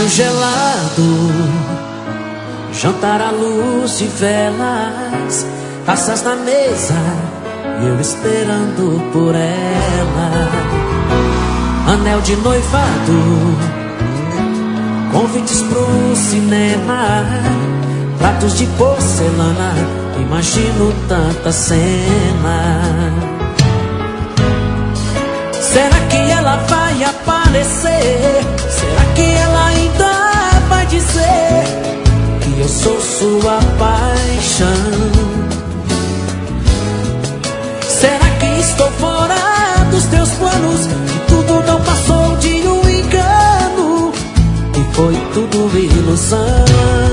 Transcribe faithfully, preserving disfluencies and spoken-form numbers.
gelado, jantar à luz de velas, taças na mesa e eu esperando por ela. Anel de noivado, convites pro cinema, pratos de porcelana, imagino tanta cena. Será que ela vai aparecer? Será que ela ainda vai dizer que eu sou sua paixão? Será que estou fora dos teus planos? Que tudo não passou de um engano? Que foi tudo ilusão?